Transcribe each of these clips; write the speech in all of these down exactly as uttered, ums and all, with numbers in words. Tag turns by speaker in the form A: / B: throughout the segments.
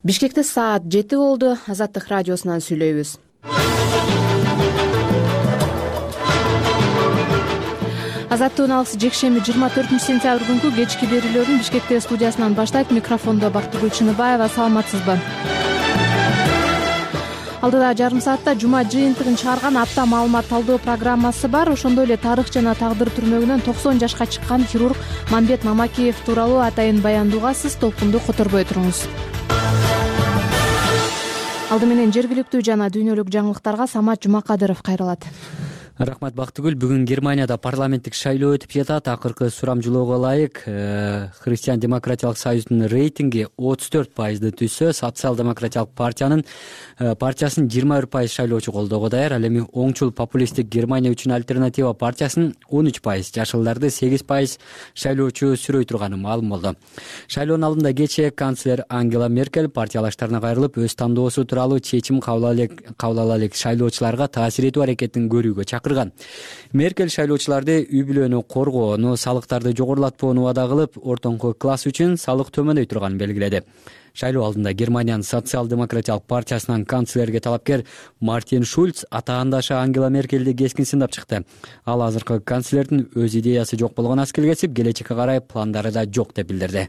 A: Бишкекте саат жети болду. Азаттык радиосунан сүйлөйбүз. Азаттыктын алысы жекшемби жыйырма төртүнчү сентябрь күнкү кечки берүүлөрүн Бишкекте студиясынан баштайт. Микрофондо Бактыгүл Чыныбаева. Саламатсызбы? Алдыда жарым саатта жума жыйынтыгын чыгарган апта маалымат талдоо программасы бар. Ошондой эле тарых жана тагдыр түрмөгүнөн токсон жашка чыккан хирург Мамбет Мамакеев тууралуу атайын баяндуугасыз. Толкунду которбой туруңуз. Алды менен жергиликтүү жана дүйнөлүк жаңылыктарга Самат Жумакадыров кайрылат.
B: Рахмат Бактыгүл. Бүгүн Германияда парламенттик шайлоо өтүп жатат. Акыркы сурамжылоого ылайык Христиан демократиялык союздун рейтинги отуз төрт пайызды түзсө, социал-демократиялык партиянын партиясын жыйырма бир пайыз шайлоочу колдоого даяр. Ал эми оңчул популисттик Германия үчүн альтернатива партиясынын он үч пайыз, жашылдарды сегиз пайыз шайлоочу сүрөй турганы маалым болду. Шайлоонун алдында кечээ канцлер Ангела Меркель партиялаштарына кайрылып, өз тандоосу тууралуу чечим кабыл ала элек шайлоочуларга таасир этүү аракетин көрүүгө чакырган. Меркель шайлоочуларды үй бүлөнү коргоону, салыктарды жогорулатпоону убада кылып, ортоңку класс үчүн салык төмөндөй турганын белгиледи. Шайлоо алдында Германиянын социал-демократиялык партиясынан канцлерге талапкер Мартин Шульц атаандашы Ангела Меркельди кескин сындап чыкты. Ал азыркы канцлердин өз идеясы жок болгон аскел кесип, келечекке карай пландары да жок деп билдирди.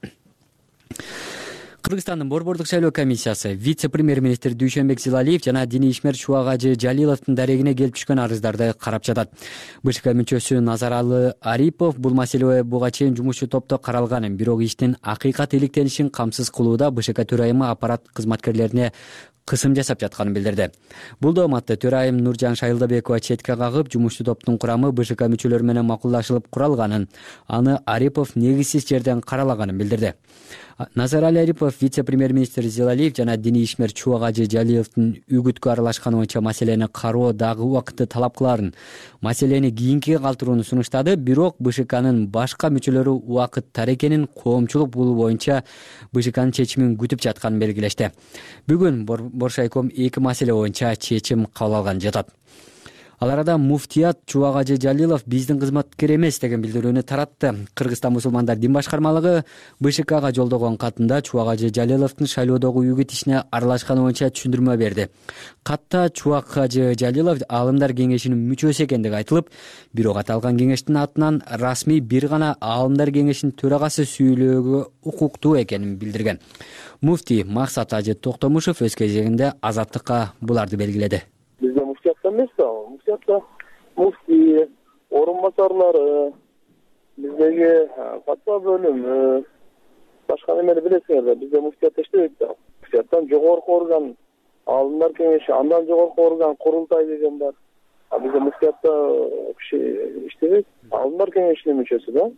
B: Кыргызстандын борбордук шайлоо комиссиясы вице-премьер-министр Дүйшөнбек Зилалиев жана диний ишмер Чубак Жалиловдун дарегине келип түшкөн арыздарды карап жатат. БШК мүчөсү Назаралы Арипов бул маселе буга чейин жумушчу топто каралганын, бирок иштин акыйкат иликтенишин камсыз кылууда БШК төрайымы аппарат кызматкерлерине кысым жасап жатканын билдирди. Бул дооматты төрайым Нуржан Шайылдабекова четке кагып, жумушчу топтун курамы БШК мүчөлөрү менен макулдашылып куралганын, аны Арипов негизсиз жерден каралаганын билдирди. Назаралы Арипов вице-премьер-министр Зилалиев жана диний ишмер Чубак Жалиловдун үгүткө аралашканы боюнча маселени кароо дагы убакытты талап кыларын, маселени кийинкиге калтырууну сунуштады. Бирок БШКнын башка мүчөлөрү убакыттар экенин, коомчулук бул боюнча БШКнын чечимин күтүп жатканын белгилешти. Бүгүн Боршайком эки маселе боюнча чечим кабыл алган жатат. Ал арада муфтият Чубак Жалилов биздин кызматкер эмес деген билдирүүнү таратты. Кыргызстан мусулмандар дин башкармалыгы БШКга жолдогон катында Чубак Жалиловдун шайлоодогу үгүт ишине аралашканы боюнча түшүндүрмө берди. Катта Чубак Жалилов Аалымдар кеңешинин мүчөсү экендиги айтылып, бирок аталган кеңештин атынан расмий бир гана Аалымдар кеңешинин төрагасы сүйлөөгө укуктуу экенин билдирген. Муфти Максат Ажы Токтомушев өз кезегинде Азаттыкка буларды белгиледи.
C: Бизде муфтиятта эмес да, муфтиятта муфти, орун басарлары, биздеги фатва бөлүм, башка немени билесиңер да, бизде муфтиятта иштебейт да. Муфтияттан жогорку орган, Аалымдар кеңеши, андан жогорку орган курултай деген бар. А бизде муфтиятта киши иштебейт. Аалымдар кеңешинин мүчөсү да.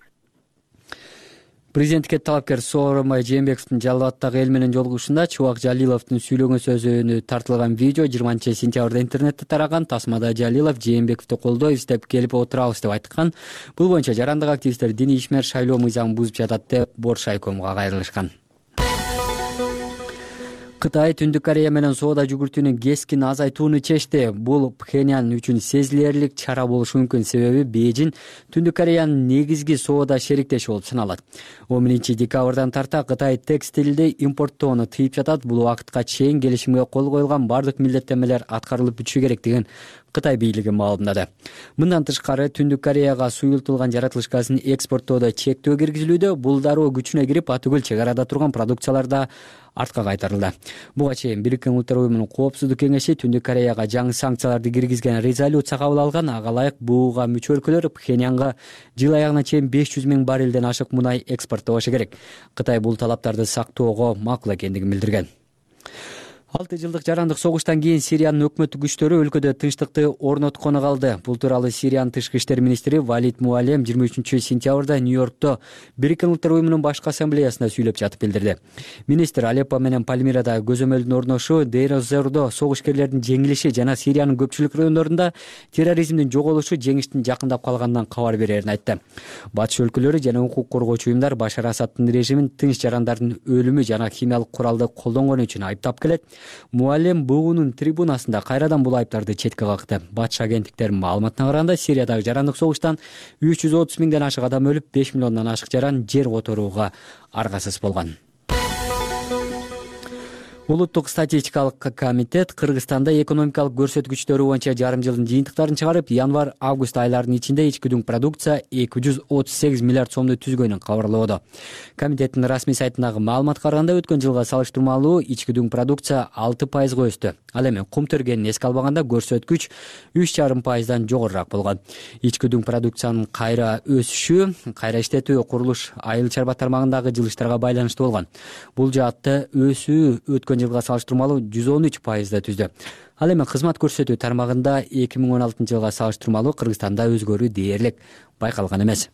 B: Президентке талапкер Сооронбай Жээнбековдун Жалал-Абадтагы эл менен жолугушуунда Чубак Жалиловдун сүйлөгөн сөзүнө тартылган видео жыйырманчы сентябрда интернетте тараган. Тасмада Жалилов Жээнбековду колдойбуз деп келип отурабыз деп айткан. Бул боюнча жарандык активисттер диний ишмер шайлоо мыйзамын бузуп жатат деп Боршайкомго кайрылышкан. Кытай Түндүк Корея менен соода жүгүртүүнү кескин азайтууну чечти. Бул Пхеньян үчүн сезилерлик чара болушу мүмкүн, себеби Бейжин Түндүк Кореянын негизги соода шериктеши болуп саналат. он биринчи декабрдан тарта Кытай текстилди импорттоону тыйып жатат. Бул убакытка чейин келишимге кол коюлган бардык милдеттенмелер аткарылып бүтүшү керек деген Кытай бийлиги маалымдады. Мындан тышкары Түндүк Кореяга суюлтулган жаратылыш газын экспорттоодо чектөө киргизилүүдө. Бул дароо күчүнө кирип, атүгүл чек арада турган продукцияларда артка кайтарылды. Буга чейин Бириккен Улуттар уюмунун коопсуздук кеңеши Түндүк Кореяга жаңы санкцияларды киргизген резолюция кабыл алган. Ага ылайык буга мүчө өлкөлөр Пхеньянга жыл аягына чейин беш жүз миң баррелден ашык мунай экспорттобошу керек. Кытай бул талаптарды сактоого макул экендигин билдирген. алты жылдык жарандык согуштан кийин Сириянын өкмөттүк күчтөрү өлкөдө тынчтыкты орноткону калды. Бул тууралуу Сириянын тышкы иштер министри Валид Муалем жыйырма үчүнчү сентябрда Нью-Йоркто Бириккен Улуттар уюмунун башкы ассамблеясында сүйлөп жатып билдирди. Министр Алеппо менен Пальмирада көзөмөлдүн орношу, Дейр-эз-Зордо согуш-керлердин жеңилиши жана Сириянын көпчүлүк райондорунда терроризмдин жоголушу жеңиштин жакындап калганынан кабар берерин айтты. Батыш өлкөлөрү жана укук коргоочу уюмдар Башар Асадтын режимин тынч жарандардын өлүмү жана химиялык куралды колдонгону үчүн айыптап келет. Муалем буунун трибунасында кайрадан бул айыптарды четке какты. Батыш агенттиктеринин маалыматына караганда Сириядагы жарандык согуштан үч жүз отуз миңден ашык адам өлүп, беш миллиондон ашык жаран жер которууга аргасыз болгон. Улуттук статистикалык комитет Кыргызстанда экономикалык көрсөткүчтөрү боюнча жарым жылдын жыйынтыктарын чыгарып, январь-август айларынын ичинде ички дүң продукция эки жүз отуз сегиз миллиард сомду түзгөнүн кабарлоодо. Комитеттин расмий сайтындагы маалыматка караганда өткөн жылга салыштырмалуу ички дүң продукция алты пайызга өстү. Ал эми кум тергенин эске албаганда көрсөткүч үч жарым пайыздан жогорураак болгон. Ички дүң продукциянын кайра өсүшү кайра иштетүү, курулуш, айыл чарба тармагындагы жылыштарга байланыштуу болгон. Бул жаатта өсүү өткөн жылга салыштырмалуу жүз он үч пайызды түздү. Ал эми кызмат көрсөтүү тармагында эки миң он алтынчы жылга салыштырмалуу Кыргызстанда өзгөрүү дээрлик байкалган эмес.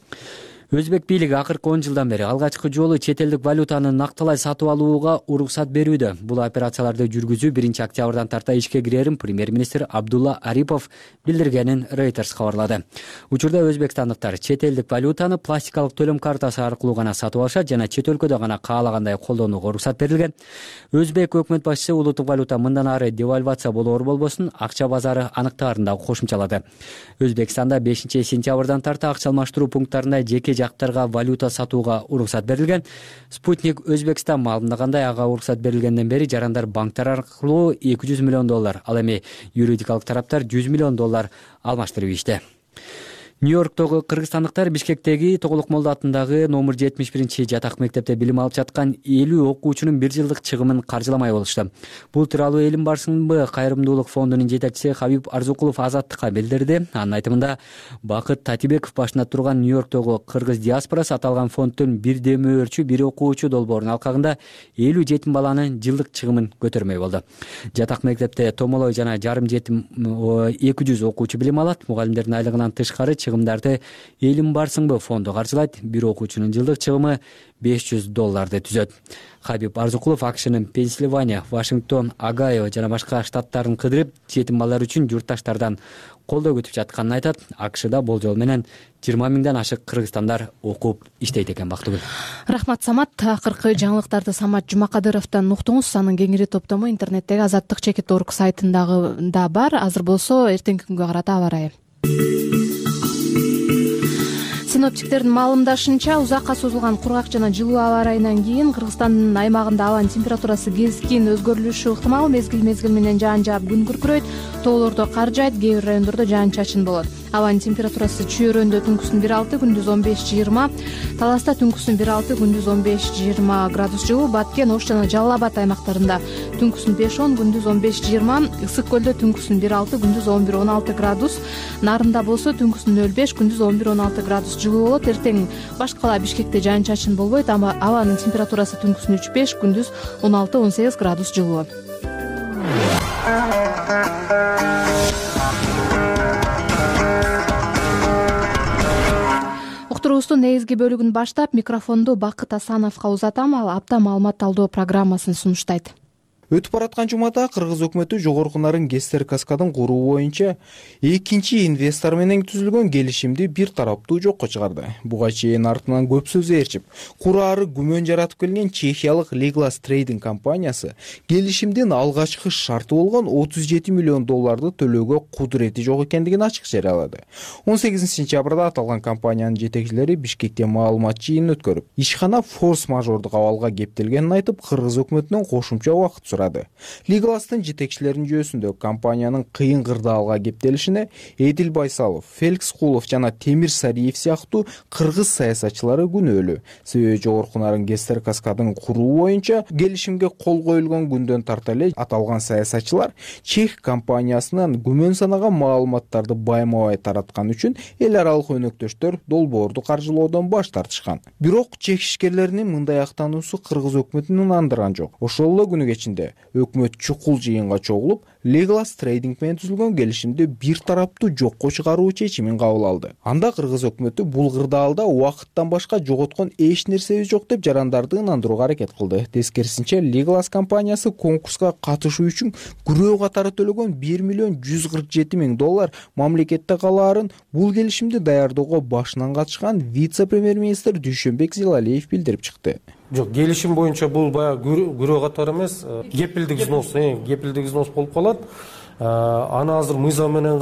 B: Өзбек бийлиги акыркы он жылдан бери алгачкы жолу чет элдик валютаны накталай сатып алууга уруксат берүүдө. Бул операцияларды жүргүзүү биринчи октябрдан тарта ишке кирерин премьер-министр Абдулла Арипов билдиргенин Reuters кабарлады. Учурда өзбекстандыктар чет элдик валютаны пластикалык төлөм картасы аркылуу гана сатып алышат жана чет өлкөдө гана каалагандай колдонууга уруксат берилген. Өзбек өкмөт башчысы улуттук валюта мындан ары девальвация болоор болбосун акча базары аныктаарын да кошумчалады. Өзбекстанда бешинчи сентябрдан тарта акча алмаштыруу пункттарында жеке жактарга валюта сатууга уруксат берилген. Спутник Өзбекстан маалымдагандай, ага уруксат берилгенден бери жарандар банктар аркылуу эки жүз миллион доллар, ал эми юридикалык тараптар жүз миллион доллар алмаштырып ишти. Нью-Йорктогу кыргызстандыктар Бишкектеги Тоголок Молдо атындагы номер жетимиш биринчи жатак мектепте билим алып жаткан элүү окуучунун бир жылдык чыгымын каржыламай болушту. Бул тууралуу Элим барсынбы кайрымдуулук фондунун жетекчиси Хабиб Арзукулов Азаттыкка билдирди. Анын айтымында, Бакыт Татибеков башында турган Нью-Йорктогу кыргыз диаспорасы аталган фонддун бир демөөрчү, бир окуучу долбоорунун алкагында элүү жетим баланын жылдык чыгымын көтөрмөй болду. Жатак мектепте томолой жана жарым жетим эки жүз окуучу билим алат. Мугалимдердин айлыгынан тышкары чыгымдарды Элим барсынбы фонду каржылайт. Бир окуучунун жылдык чыгымы беш жүз долларды түзөт. Хабиб Арзукулов АКШнын Пенсильвания, Вашингтон, Огайо жана башка штаттарын кыдырып, жетим балдар үчүн журтташтардан колдоо күтүп жатканын айтат. АКШда болжол менен жыйырма миңден ашык кыргызстандар окуп иштейт экен. Бактыгүл.
A: Рахмат, Самат. Акыркы жаңылыктарды Самат Жумакадыровдон уктуңуз. Анын кеңири топтому интернеттеги Азаттык чекит орг сайтындагы да бар. Азыр болсо эртеңки күнгө карата аба ырайы. Синоптиктердин маалымдашынча, узакка созулган кургак жана жылуу аба ырайынан кийин Кыргызстандын аймагында абанын температурасы кескин өзгөрүлүшү ыктымал. Мезгил-мезгил менен жаан жаап күн күркүрөйт, тоолордо кар жаайт, кээ бир райондордо жаан-чачын болот. Абанын температурасы Чүйөрөндө түнкүсүн бир алты, күндүз он беш жыйырма, Таласта түнкүсүн бир алты, күндүз он беш жыйырма градус жылуу, Баткен, Ош жана Жалал Абад аймактарында түнкүсүн беш он, күндүз он беш жыйырма, Ысык көлдө түнкүсүн бир алты, күндүз он бир он алты градус, Нарында болсо түнкүсүн нөл беш, күндүз он бир он алты градус жылуу болот. Эртең башкы кала Бишкекте жаан-чачын болбойт, ама абанын температурасы түнкүсүн үч беш, күндүз он алты он сегиз градус жылуу. Уктуруубуздун негизги бөлүгүн баштап, микрофонду Бакыт Асановго узатам. Ал апта маалымат талдоо программасын сунуштайт.
D: Өтүп бараткан жумада Кыргыз өкмөтү жогорку нарын Гестер каскадын куруу боюнча экинчи инвестор менен түзүлгөн келишимди бир тараптуу жокко чыгарды. Буга чейин артынан көп сөз ээрчип, кураары күмөн жаратып келген чехиялык Legolas Trading компаниясы келишимдин алгачкы шарты болгон отуз жети миллион долларды төлөөгө кудурети жок экендигин ачык жарыялады. он сегизинчи сентябрда аталган компаниянын жетекчилери Бишкекте маалымат жыйынын өткөрүп, ишкана форс-мажордук абалга кептелгенин айтып, Кыргыз өкмөтүнөн кошумча убакыт сурады. Legolas'тын жетекчилеринин жүйөсүндө компаниянын кыйын кырдаалга кептелишине Эдил Байсалов, Феликс Кулов жана Темир Сариев сыяктуу кыргыз саясатчылары күнөөлүү. Себеби жогорку нарын Гестер каскадын куруу боюнча келишимге кол коюлган күндөн тарта эле аталган саясатчылар чех компаниясынан күмөн санаган маалыматтарды байма-бай тараткан үчүн эл аралык өнөктөштөр долбоорду каржылоодон баш тартышкан. Бирок чех ишкерлеринин мындай актануусу Кыргыз өкмөтүн андырган жок. Ошол эле күнү кечинде өкмөт чукул жыйынга чогулуп, Legolas Trading менен түзүлгөн келишимди бир тараптуу жокко чыгаруу чечимин кабыл алды. Анда Кыргыз өкмөтү бул кырдаалда убакыттан башка жоготкон эч нерсеби жок деп жарандарды ынандырууга аракет кылды. Тескерисинче, Legolas компаниясы конкурска катышуу үчүн күрөө катары төлөгөн бир миллион жүз кырк жети миң доллар мамлекетте калаарын бул келишимди даярдоого башынан катышкан вице-премьер-министр Дүйшөнбек Зилалиев билдирип чыкты.
E: Жок, келишим боюнча бул баягы күрөө катары эмес, кепилдик взнос, кепилдик взнос болуп калат. Аны азыр мыйзам менен карап,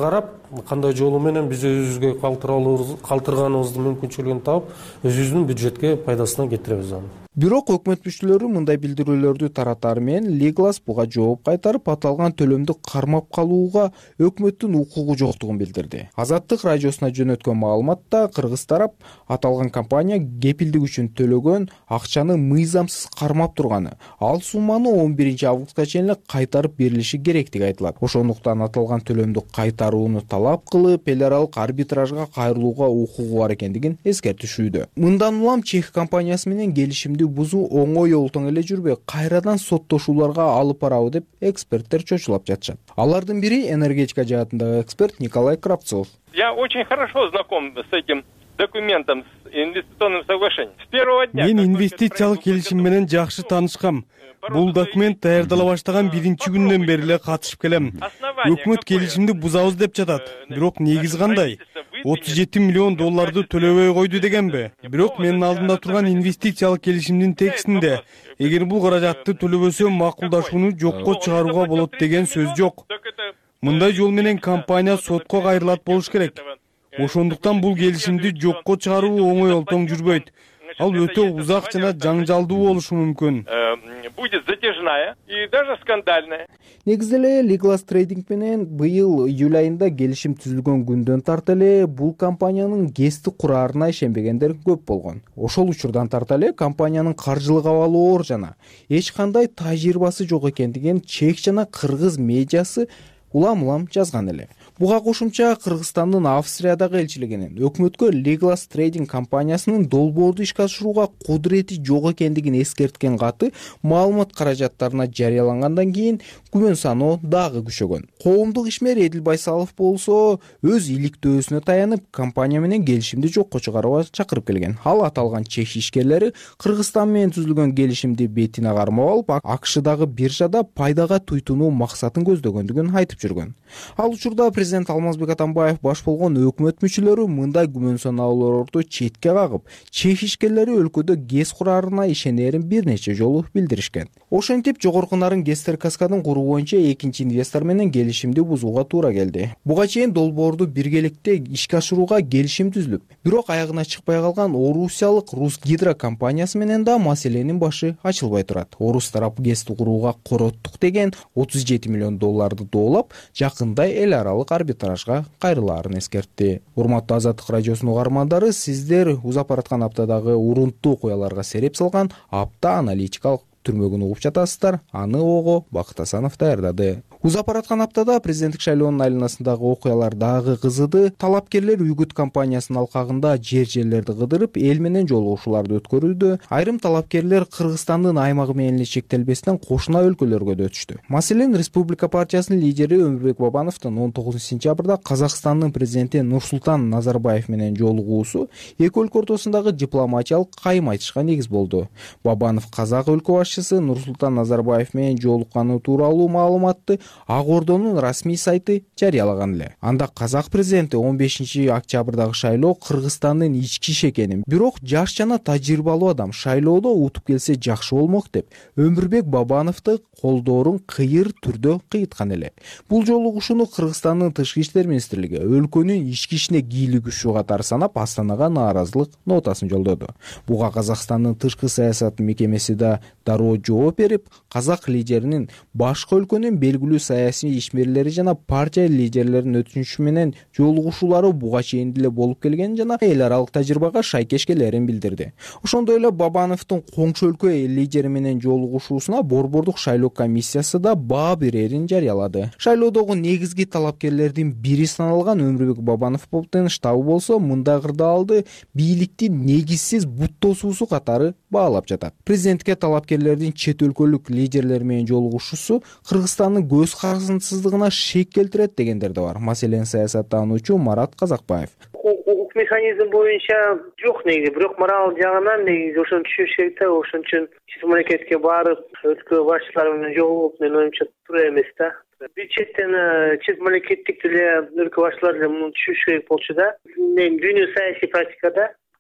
E: кандай жолу менен биз өзүбүзгө калтырганыбыздын мүмкүнчүлүгүн таап өзүбүздүн бюджетке пайдасына кетиребиз аны.
D: Бирок өкмөт мүчөлөрү мындай билдирүүлөрдү таратары менен Лиглас буга жооп кайтарып, аталган төлөмдү кармап калууга өкмөттүн укугу жоктугун билдирди. Азаттык радиосуна жөнөткөн маалыматта кыргыз тарап аталган компания кепилдик үчүн төлөгөн акчаны мыйзамсыз кармап турганы, ал сумманы он биринчи августка чейин кайтарып берилиши керектиги айтылат. Ошондуктан аталган төлөмдү кайтарууну талап кылып, эл аралык арбитражга кайрылууга укугу бар экендигин эскертишүүдө. Мындан улам чех компаниясы менен келишимди бузуу оңой олтоң эле жүрбөй, кайрадан соттошууларга алып барабы деп эксперттер чочулап жатышат. Алардын бири энергетика жаатындагы эксперт Николай Кравцов.
F: Я очень хорошо знаком с этим документом, с инвестиционным соглашением. С первого дня.
G: Мен инвестициялык келишим менен жакшы таанышкам. Бул документ даярдала баштаган биринчи күндөн бери эле катышып келем. Өкмөт келишимди бузабыз деп жатат. Бирок негиз кандай? отуз жети миллион долларды төлөбөй койду дегенби? Бирок менин алдымда турган инвестициялык келишимдин текстинде эгер бул каражатты төлөбөсөм макулдашууну жокко чыгарууга болот деген сөз жок. Мындай жол менен компания сотко кайрылат болуш керек. Ошондуктан бул келишимди жокко чыгаруу оңой олтоң жүрбөйт. Ал өтө узак жана жаңжалдуу болушу мүмкүн.
F: Будет затяжная и даже скандальная.
D: Негизи эле Лиглас Трейдинг менен быйыл июль айында келишим түзүлгөн күндөн тарта эле бул компаниянын ГЭСти кураарына ишенбегендер көп болгон. Ошол учурдан тарта эле компаниянын каржылык абалы оор жана эч кандай тажрыйбасы жок экендигин чех жана кыргыз медиасы улам-улам жазган эле. Буга кошумча Кыргызстандын Австриядагы элчилигинин өкмөткө Лиглас Трейдинг компаниясынын долбоорду ишке ашырууга кудурети жок экендигин эскерткен каты маалымат каражаттарына жарыялангандан кийин күмөн саноо дагы күчөгөн. Коомдук ишмер Эдил Байсалов болсо өз иликтөөсүнө таянып компания менен келишимди жокко чыгарууга чакырып келген. Ал аталган чех ишкерлери Кыргызстан менен түзүлгөн келишимди бетине кармап алып, АКШдагы биржада пайдага туйтунуу максатын көздөгөндүгүн айтып жүргөн. Ал учурда президент Алмазбек Атамбаев баш болгон өкмөт мүчөлөрү мындай күмөн саноолорду четке кагып, чех ишкерлери өлкөдө ГЭС кураарына ишенерин бир нече жолу билдиришкен. Ошентип жогорку нарын ГЭСтер каскадын куруу боюнча экинчи инвестор менен келишимди бузууга туура келди. Буга чейин долбоорду биргеликте ишке ашырууга келишим түзүлүп, бирок аягына чыкпай калган орусиялык Русгидро компаниясы менен да маселенин башы ачылбай турат. Орус тарап ГЭСти курууга короттук деген отуз жети миллион долларды доолап, жакындай эл аралык арбитражга кайрылаарын эскертти. Урматтуу Азаттык радиосунун угармандары, сиздер узап бараткан аптадагы урунттуу окуяларга сереп салган апта аналитикалык түрмөгүн угуп жатасыздар. Аны ого Бакыт Асанов даярдады. Узап бараткан аптада президенттик шайлоонун айланасындагы окуялар дагы кызыды. Талапкерлер Үгүт компаниясынын алкагында жер-жерлерди кыдырып, эл менен жолугушууларды өткөрүүдө. Айрым талапкерлер Кыргызстандын аймагы менен эле чектелбестен кошуна өлкөлөргө да өтүштү. Маселен, Республика партиясынын лидери Өмүрбек Бабановдун он тогузунчу сентябрда Казакстандын президенти Нурсултан Назарбаев менен жолугуусу эки өлкө ортосундагы дипломатиялык кайым айтышка негиз болду. Бабанов казак өлкө башчысы Нурсултан Назарбаев менен жолукканы тууралуу маалыматты Ак Ордонун расмий сайты жарыялаган эле. Анда казак президенти он бешинчи октябрдагы шайлоо Кыргызстандын ички иш экенин, бирок жаш жана тажрыйбалуу адам шайлоодо утуп келсе жакшы болмок деп Өмүрбек Бабановду колдоорун кыйыр түрдө кыйыткан эле. Бул жолугушууну Кыргызстандын тышкы иштер министрлиги өлкөнүн ички ишине кийлигишүү катары санап, Астанага нааразылык нотасын жолдоду. Буга Казакстандын тышкы саясат мекемеси да дароо жооп берип, казак лидеринин башка өлкөнүн белгилүү саясий ишмерлери жана партия лидерлеринин өтүнүчү менен жолугушуулары буга чейин деле болуп келген жана эл аралык тажрыйбага шайкеш келерин билдирди. Ошондой эле Бабановдун коңшу өлкө лидери менен жолугушуусуна Борбордук шайлоо комиссиясы да баа берерин жарыялады. Шайлоодогу негизги талапкерлердин бири саналган Өмүрбек Бабановдун штабы болсо мындай кырдаалды бийликтин негизсиз буттосуусу катары баалап жатат. Президентке талапкерлердин чет өлкөлүк лидерлер менен жолугушуусу Кыргызстандын көз карандысыздыгына шек келтирет дегендер да бар. Маселен, саясаттануучу Марат Казакбаев.
H: Укук механизм боюнча жок негизи, бирок мораль жагынан негизи ошону түшүнүш керек да. Ошон үчүн чет мамлекетке барып, өлкө башчылары менен жолугуп, менин оюмча туура эмес да. Бир четтен чет мамлекеттик деле өлкө башчылары деле муну түшүнүш керек болчу да. Дүйнө саясий практикада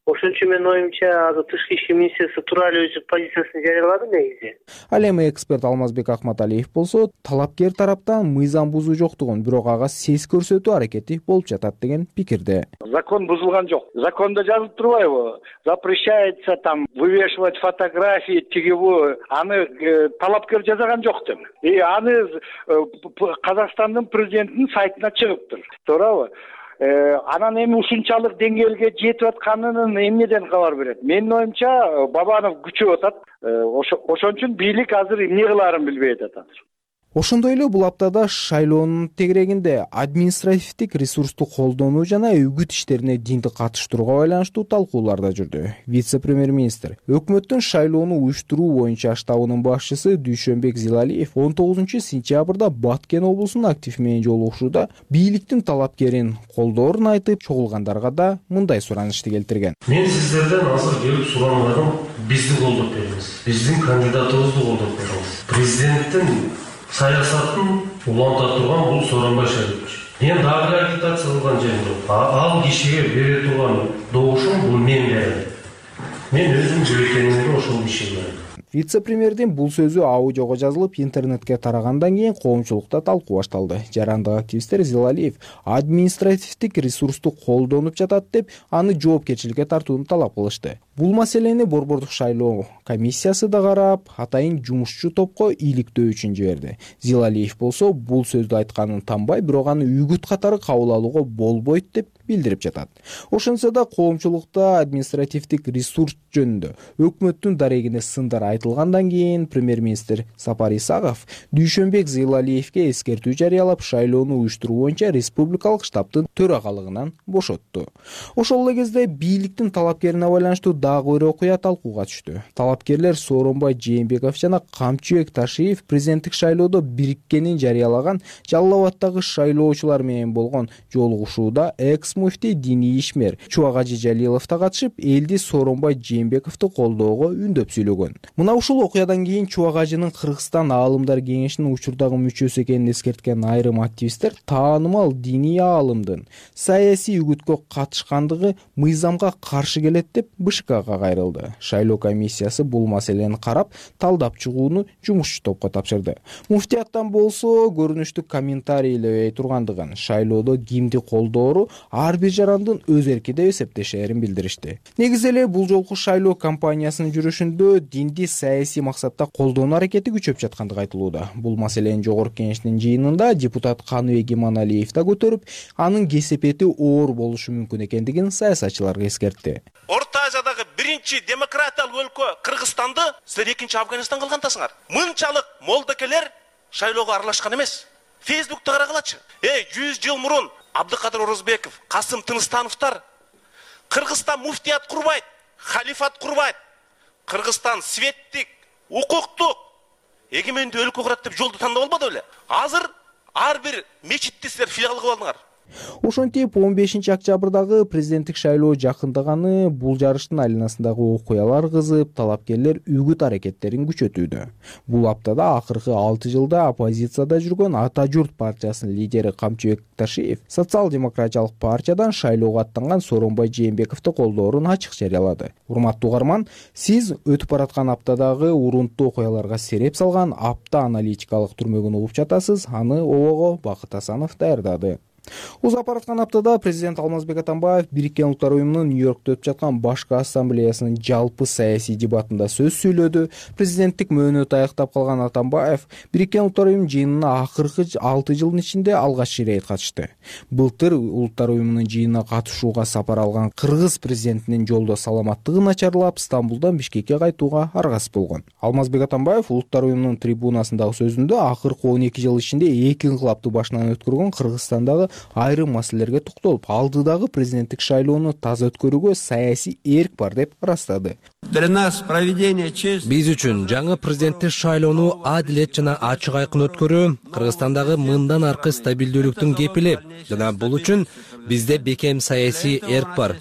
H: Ошон үчүн менин оюмча азыр тышкы ишки министрствосу туура эле өз позициясын жарыялады негизи.
D: Ал эми эксперт Алмазбек Акматалиев болсо талапкер тараптан мыйзам бузуу жоктугун, бирок ага сес көрсөтүү аракети болуп жатат деген пикирде.
I: Закон бузулган жок. Закондо жазылып турбайбы? Запрещается там вывешивать фотографии тигибу, аны талапкер жасаган жок деп. И аны Казакстандын президентинин сайтына чыгыптыр. Туурабы? Анан эми ушунчалык деңгээлге жетип атканын эмнеден кабар берет? Менин оюмча Бабанов күчөп атат. Ошон үчүн бийлик азыр эмне кылаарын билбей атат.
D: Ошондой эле бул аптада шайлоонун тегерегинде административдик ресурсту колдонуу жана үгүт иштерине динди катыштырууга байланыштуу талкуулар да жүрдү. Вице-премьер-министр өкмөттүн шайлоону уюштуруу боюнча штабынын башчысы Дүйшөнбек Зилалиев он тогузунчу сентябрда Баткен облусунун актив менен жолугушууда бийликтин талапкерин колдоорун айтып, чогулгандарга да мындай суранышты келтирген.
E: Мен сиздерден азыр келип суранганым, бизди колдоп бериңиз. Биздин кандидатыбызды колдоп бериңиз. Президенттин саясатын уланта турган бул Сооронбай Шарипович. Мен дагы агитация кылган жерим жок. Ал кишиге бере турган добушум бул мен берем. Мен өзүм жүрөккенimде ошол кишиге берем.
D: Вице-премьердин бул сөзү аудиого жазылып интернетке тарагандан кийин коомчулукта талкуу башталды. Жарандык активисттер Зилалиев административдик ресурсту колдонуп жатат деп, аны жоопкерчиликке тартууну талап кылышты. Бул маселени Борбордук шайлоо комиссиясы да карап, атайын жумушчу топко иликтөө үчүн жиберди. Зилалиев болсо бул сөздү айтканын танбай, бирок аны үгүт катары кабыл алууга болбойт деп билдирип жатат. Ошонсо да коомчулукта административдик ресурс жөнүндө өкмөттүн дарегине сындар айтылгандан кийин премьер-министр Сапар Исаков Дүйшөнбек Зилалиевге эскертүү жарыялап, шайлоону уюштуруу боюнча республикалык штабтын төрагалыгынан бошотту. Ошол эле кезде бийликтин талапкерине байланыштуу дагы бир окуя талкууга түштү. Талапкерлер Сооронбай Жээнбеков жана Камчыбек Ташиев президенттик шайлоодо бириккенин жарыялаган Жалал Абаддагы шайлоочулар менен болгон жолугушууда экс-муфтий диний ишмер Чубагажы Жалилов да катышып, элди Сооронбай Жээнбековду колдоого үндөп сүйлөгөн. Мына ушул окуядан кийин Чубагажынын Кыргызстан аалымдар кеңешинин учурдагы мүчөсү экенин эскерткен айрым активисттер таанымал диний аалымдын саясий үгүткө катышкандыгы мыйзамга каршы келет деп БШКга кайрылды. Шайлоо комиссиясы бул маселени карап, талдап чыгууну жумушчу топко тапшырды. Муфтияттан болсо көрүнүштүк комментарийлебей тургандыгын, шайлоодо кимди колдоору ар бир жарандын өз эрки деп эсептешерин билдиришти. Негизи эле бул жолку шайлоо кампаниясынын жүрүшүндө динди саясий максатта колдонуу аракети күчөп жаткандыгы айтылууда. Бул маселени жогорку кеңештин жыйынында депутат Каныбек Иманалиев да көтөрүп, анын кесепети оор болушу мүмкүн экендигин саясатчыларга эскертти.
J: Орто Азиядагы биринчи демократиялык өлкө Кыргызстанды силер экинчи Афганистан кылгандасыңар. Мынчалык молдокелер шайлоого аралашкан эмес. Фейсбукта карагылачы. Эй, жүз жыл мурун Абдыкадыр Орозбеков, Касым Тыныстановтар Кыргызстан муфтият курбайт, халифат курбайт. Кыргызстан светтик, укуктук, эгемендүү өлкө курат деп жолду тандап албады беле? Азыр ар бир мечитти силер филиал кылып алдыңар.
D: Ошентип он бешинчи октябрдагы президенттик шайлоо жакындаганы бул жарыштын айланасындагы окуялар кызып, талапкерлер үгүт аракеттерин күчөтүүдө. Бул аптада акыркы алты жылда оппозицияда жүргөн Ата журт партиясынын лидери Камчыбек Ташиев социал-демократиялык партиядан шайлоого аттанган Сооронбай Жээнбековду колдоорун ачык жарыялады. Урматтуу угарман, сиз өтүп бараткан аптадагы урунттуу окуяларга сереп салган апта аналитикалык түрмөгүн угуп жатасыз. Аны обого Бакыт Асанов даярдады. Узап бараткан аптада президент Алмазбек Атамбаев Бириккен Улуттар уюмунун Нью-Йоркто өтүп жаткан башкы ассамблеясынын жалпы саясий дебатында сөз сүйлөдү. Президенттик мөөнөтү аяктап калган Атамбаев Бириккен Улуттар уюмунун жыйынына акыркы алты жылдын ичинде алгач ирет катышты. Былтыр Улуттар уюмунун жыйынына катышууга сапар алган Кыргыз президентинин жолдо саламаттыгы начарлап, Стамбулдан Бишкекке кайтууга аргасыз болгон. Алмазбек Атамбаев Улуттар уюмунун трибунасындагы сөзүндө акыркы он эки жыл ичинде эки инкылапты башынан өткөргөн Кыргызстандагы айрым маселелерге токтолуп, алдыдагы президенттик шайлоону таза өткөрүүгө саясий эрк бар деп ырастады.
K: Биз үчүн жаңы президенттик шайлоону адилет жана ачык айкын өткөрүү Кыргызстандагы мындан аркы стабилдүүлүктүн кепили жана бул үчүн бизде бекем саясий эрк бар.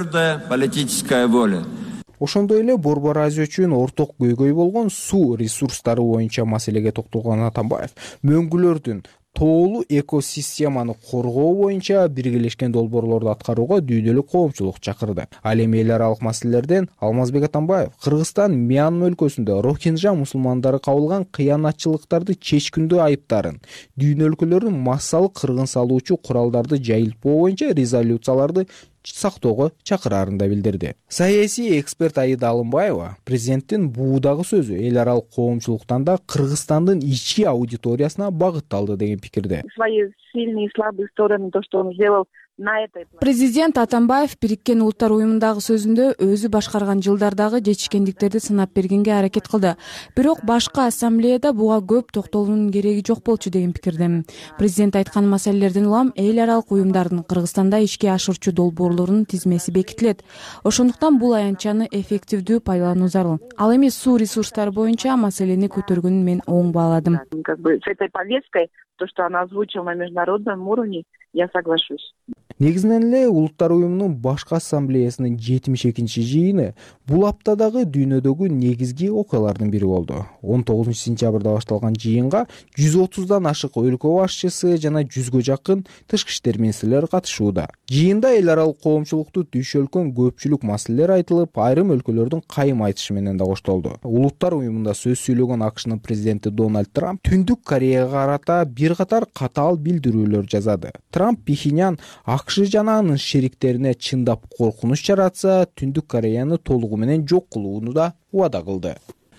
D: Ошондой эле Борбор Азия үчүн орток көйгөй болгон суу ресурстары боюнча маселеге токтолгон Атамбаев мөңгүлөрдүн тоолуу экосистеманы коргоо боюнча биргелешкен долбоорлорду аткарууга дүйнөлүк коомчулук чакырды. Ал эми эл аралык маселелерден Алмазбек Атамбаев Кыргызстан Мьянма өлкөсүндө Рохинжа мусулмандары кабылган кыянатчылыктарды чечкиндүү айыптарын, дүйнө өлкөлөрүнүн массалык кыргын салуучу куралдарды жайылтпоо боюнча резолюцияларды сактоого чакырарын да билдирди. Саясий эксперт Аида Алымбаева президенттин буудагы сөзү эл аралык коомчулуктан да Кыргызстандын ички аудиториясына багытталды деген пикирде.
L: Свои сильные и слабые стороны, то, что он сделал на этой.
A: Президент Атамбаев Бириккен Улуттар уюмундагы сөзүндө өзү башкарган жылдардагы жетишкендиктерди сынап бергенге аракет кылды. Бирок башка ассамблеяда буга көп токтолуунун кереги жок болчу деген пикирдемин. Президент айткан маселелерден улам эл аралык уюмдардын Кыргызстанда ишке ашырчу долбоорлорунун тизмеси бекитилет. Ошондуктан бул аянтчаны эффективдүү пайдалануу зарыл. Ал эми суу ресурстары боюнча маселени көтөргөнүн мен оң бааладым.
L: Как бы с этой повесткой, то, что она озвучила на международном уровне, я соглашусь.
D: Негизинен эле Улуттар уюмунун башкы ассамблеясынын жетимиш экинчи жыйыны бул аптадагы дүйнөдөгү негизги окуялардын бири болду. он тогузунчу сентябрда башталган жыйынга жүз отуздан ашык өлкө башчысы жана жүзгө жакын тышкы иштер министрлери катышууда. Жыйында эл аралык коомчулукту түйшөлкөн көпчүлүк маселелер айтылып, айрым өлкөлөрдүн кайым айтышы менен да коштолду. Улуттар уюмунда сөз сүйлөгөн АКШнын президенти Дональд Трамп Түндүк Кореяга карата бир катар катаал билдирүүлөр жазады. Трамп Пхеньян АКШ жана анын шериктерине чындап коркунуч жаратса, Түндүк Кореяны толугу менен жок кылууну да убада кылды.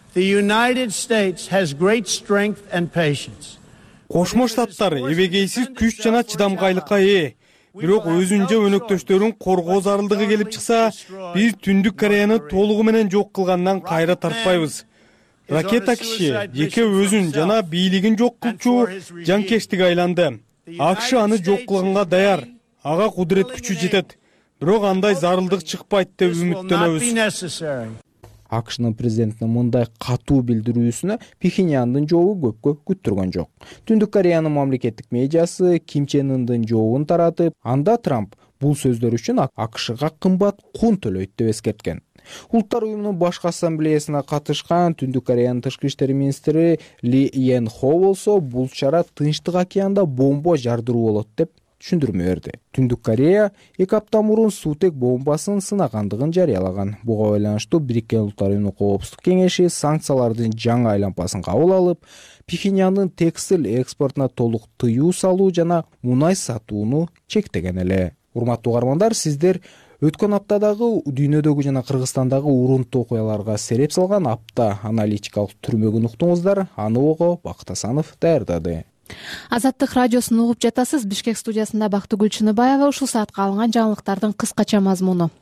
G: Кошмо Штаттар эбегейсиз күч жана чыдамкайлыкка ээ. Бирок өзүнчө өнөктөштөрүн коргоо зарылдыгы келип чыкса, биз Түндүк Кореяны толугу менен жок кылгандан кайра тартпайбыз. Ракета киши жеке өзүн жана бийлигин жок кылчу жанкештик айланды. АКШ аны жок кылганга даяр. Ага кудурет күчү жетет. Бирок андай зарылдык чыкпайт деп үмүттөнөбүз.
D: АКШнын президентинин мындай катуу билдирүүсүнө Пхеньяндын жообу көпкө күттүргөн жок. Түндүк Кореянын мамлекеттик медиасы Ким Чен Ындын жообун таратып, анда Трамп бул сөздөр үчүн АКШга кымбат кун төлөйт деп эскерткен. Улуттар уюмунун башкы ассамблеясына катышкан Түндүк Кореянын тышкы иштер министри Ли Йен Хо болсо бул чара Тынчтык океанда бомба жардыруу болот деп түшүндүрмө берди. Түндүк Корея эки апта мурун суутек бомбасын сынагандыгын жарыялаган. Буга байланыштуу Бириккен Улуттар уюмунун коопсуздук кеңеши санкциялардын жаңы айлампасын кабыл алып, Пхеньяндын текстиль экспортуна толук тыюу салуу жана мунай сатууну чектеген эле. Урматтуу угармандар, сиздер өткөн аптадагы дүйнөдөгү жана Кыргызстандагы урунттуу окуяларга сереп салган апта аналитикалык түрмөгүн уктуңуздар. Аны ого Бакыт Асанов даярдады.
A: Азаттык радиосун угуп жатасыз. Бишкек студиясында Бактыгүл Чыныбаева. Ушул саатка алынган жаңылыктардын кыскача мазмуну.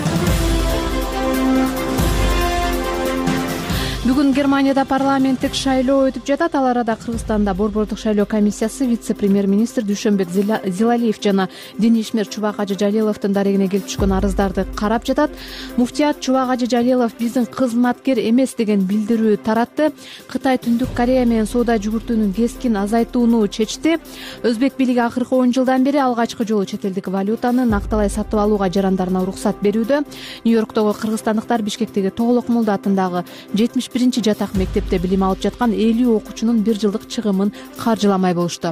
A: Бүгүн Германияда парламенттик шайлоо өтүп жатат. Ал арада Кыргызстанда борбордук шайлоо комиссиясы вице-премьер-министр Дүйшөнбек Зилалиев жана диний ишмер Чубак Ажы Жалиловдун дарегине келип түшкөн арыздарды карап жатат. Муфтият Чубак Ажы Жалилов биздин кызматкер эмес деген билдирүү таратты. Кытай Түндүк Корея менен соода жүгүртүүнү кескин азайтууну чечти. Өзбек бийлиги акыркы он жылдан бери алгачкы жолу чет элдик валютаны накталай сатып алууга жарандарына уруксат берүүдө. Нью-Йорктогу кыргызстандыктар Бишкектеги Тоголок Молда атындагы жетимиш биринчи жатак мектепте билим алып жаткан элүү окуучунун бир жылдык чыгымын каржыламай болушту.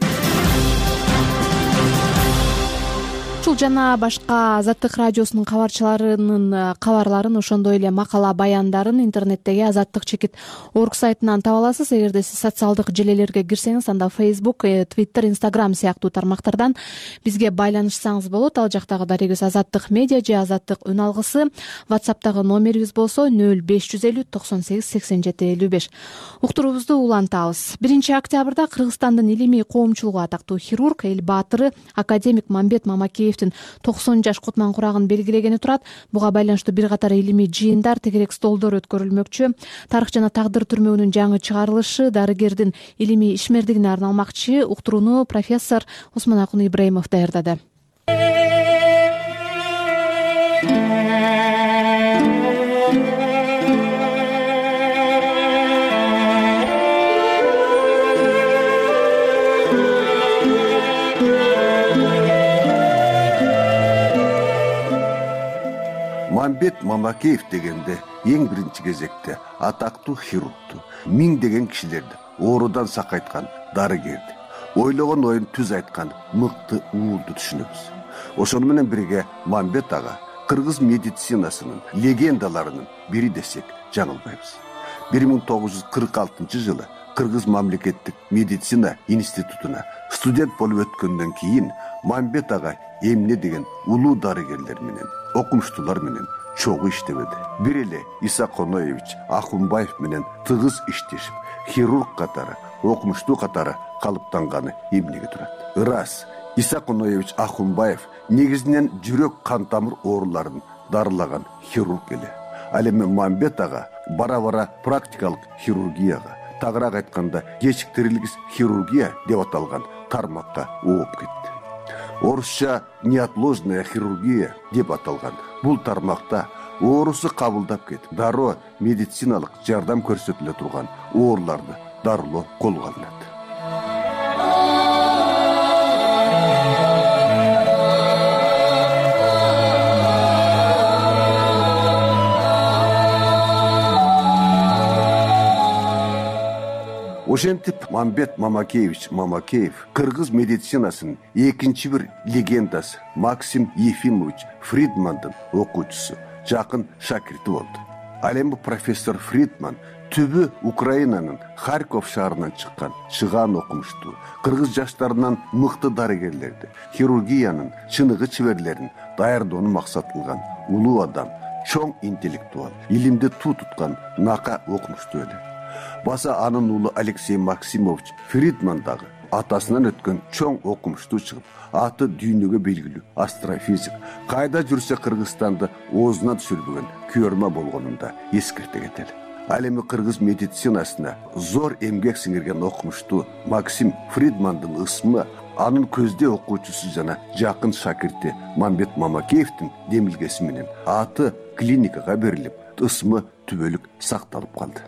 A: Ушул жана башка Азаттык радиосунун кабарчыларынын кабарларын, ошондой эле макала баяндарын интернеттеги Азаттык чекит орг сайтынан таба аласыз. Эгерде сиз социалдык желелерге кирсеңиз, анда Facebook, Twitter, Instagram сыяктуу тармактардан бизге байланышсаңыз болот. Ал жактагы дарегибиз Азаттык медиа же Азаттык үн алгысы. WhatsApp'тагы номерибиз болсо нөл беш жүз элүү токсон сегиз сексен жети элүү беш. Уктуруубузду улантабыз. биринчи октябрда Кыргызстандын илимий коомчулугу атактуу хирург, эл баатыры академик Мамбет Мамакеев токсон жаш кутман курагын белгилегени турат. Буга байланыштуу бир катар илимий жыйындар, тегерек столдор өткөрүлмөкчү. Тарых жана тагдыр түрмөгүнүн жаңы чыгарылышы дарыгердин илимий ишмердигине арналмакчы. Уктурууну профессор Осмонакун Ибраимов даярдады.
M: Мамбет Мамакеев дегенде эң биринчи кезекте атактуу хирургду, миңдеген кишилерди оорудан сакайткан дарыгерди. ойлогон оюн түз айткан мыкты уулду түшүнөбүз. Ошону менен бирге Мамбет ага кыргыз медицинасынын легендаларынын бири десек жаңылбайбыз. бир миң тогуз жүз кырк алтынчы жылы Кыргыз мамлекеттик медицина институтуна студент болуп өткөндөн кийин Мамбет ага эмне деген улуу дарыгерлер менен, окумуштуулар менен чогуу иштебеди. Бир эле Иса Коноевич Ахунбаев менен тыгыз иштешип, хирург катары, окумуштуу катары калыптанганы эмнеге турат? Ырас, Иса Коноевич Ахунбаев негизинен жүрөк кан тамыр ооруларын дарылаган хирург эле. Ал эми Мамбет ага бара-бара практикалык хирургияга, тагыраак айтканда кечиктирилгис хирургия деп аталган тармакка ооп кетти. Орусча неотложная хирургия деп аталган бул тармакта оорусу кабылдап кетип, дароо медициналык жардам көрсөтүлө турган ооруларды дарылоо колго алынат. Ошентип Мамбет Мамакеевич Мамакеев кыргыз медицинасынын экинчи бир легендасы Максим Ефимович Фридмандын окуучусу, жакын шакирти болду. Ал эми профессор Фридман түбү Украинанын Харьков шаарынан чыккан чыгаан окумуштуу, кыргыз жаштарынан мыкты дарыгерлерди, хирургиянын чыныгы чеберлерин даярдоону максат кылган улуу адам, чоң интеллектуал, илимди туу туткан нака окумуштуу эле. Баса анын уулу Алексей Максимович Фридман дагы атасынан өткөн чоң окумуштуу чыгып, аты дүйнөгө белгилүү астрофизик, кайда жүрсө Кыргызстанды оозуна түшүрбөгөн күөрмө болгонун да эскерте кетели. Ал эми кыргыз медицинасына зор эмгек сиңирген окумуштуу Максим Фридмандын ысмы анын көздөй окуучусу жана жакын шакирти Мамбет Мамакеевдин демилгеси менен аты клиникага берилип, ысмы түбөлүк сакталып калды.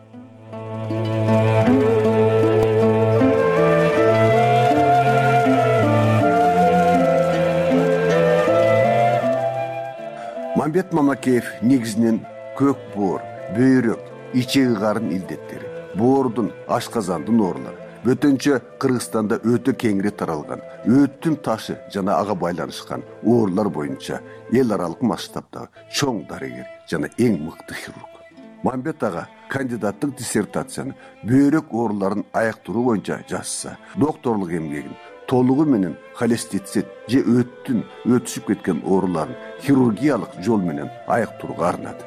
M: Мамбет Мамакеев негизинен көк боор, бөйрөк, ичеги карын илдеттери, боордун, ашказандын оорулары, бөтөнчө Кыргызстанда өтө кеңири таралган, өттүн ташы жана ага байланышкан оорулар боюнча эл аралык масштабдагы чоң дарыгер жана эң мыкты хирург. Мамбет ага кандидаттык диссертацияны бөйрөк ооруларын аяктыруу боюнча жазса, докторлук эмгегин толугу менен холестицит же өттүн өтүшүп кеткен ооруларын хирургиялык жол менен аяктырууга арнады.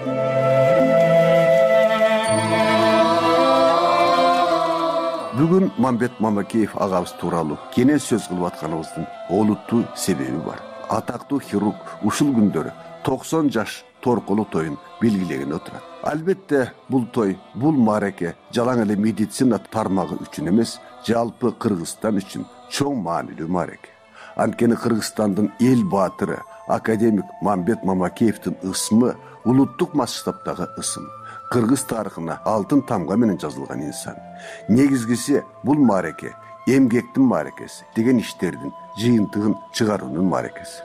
M: Бүгүн Мамбет Мамакеев агабыз тууралуу кенен сөз кылып атканыбыздын олуттуу себеби бар. Атактуу хирург ушул күндөрү токсон жаш торколу тоюн белгилеген отурат. Албетте бул той, бул маареке жалаң эле медицина тармагы үчүн эмес, жалпы Кыргызстан үчүн чоң маанилүү маареке. Анткени Кыргызстандын эл баатыры академик Мамбет Мамакеевдин ысмы улуттук масштабдагы ысым. Кыргыз тарыхына алтын тамга менен жазылган инсан. Негизгиси бул маареке эмгектин маарекеси, деген иштердин жыйынтыгын чыгаруунун маарекеси.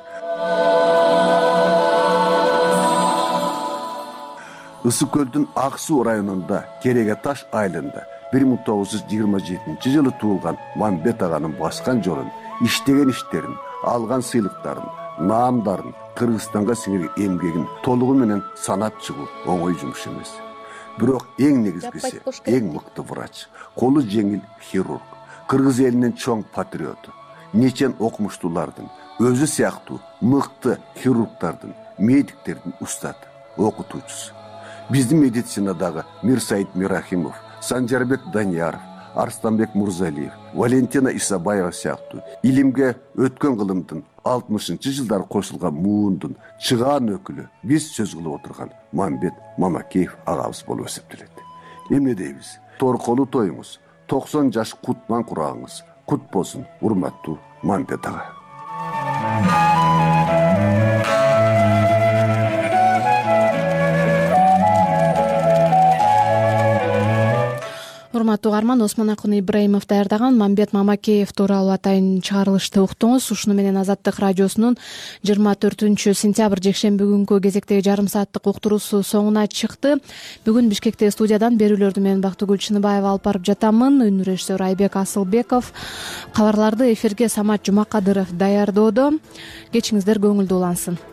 M: Ысык көлдүн Ак суу районунда Кереге таш айылында бир миң тогуз жүз жыйырма жетинчи жылы туулган Мамбет аганын баскан жолун, иштеген иштерин, алган сыйлыктарын, наамдарын, Кыргызстанга сиңирген эмгегин толугу менен санап чыгуу оңой жумуш эмес. Бирок эң негизгиси, эң мыкты врач, колу жеңил хирург, кыргыз элинин чоң патриоту, нечен окумуштуулардын, өзү сыяктуу мыкты хирургдардын, медиктердин устаты, окутуучусу. Биздин медицинадагы Мирсаид Мирахимов, Санжарбек Данияров, Арстанбек Мурзалиев, Валентина Исабаева сыяктуу илимге өткөн кылымдын алтымышынчы жылдары кошулган муундун чыгаан өкүлү биз сөз кылып отурган Мамбет Мамакеев агабыз болуп эсептелет. Эмне дейбиз? Торколу тоюңуз, токсон жаш кутман курагыңыз кут болсун, урматтуу Мамбет ага.
A: урматтуу угарман, Осмонакун Ибраимов даярдаган Мамбет Мамакеев тууралуу атайын чыгарылышты уктуңуз. Ушуну менен Азаттык радиосунун жыйырма төртүнчү сентябрь жекшемби күнгү кезектеги жарым сааттык уктуруусу соңуна чыкты. Бүгүн Бишкектеги студиядан берүүлөрдү мен Бактыгүл Чыныбаева алып барып жатамын. Үн режиссер Айбек Асылбеков, кабарларды эфирге Самат Жумакадыров даярдоодо. Кечиңиздер көңүлдүү улансын.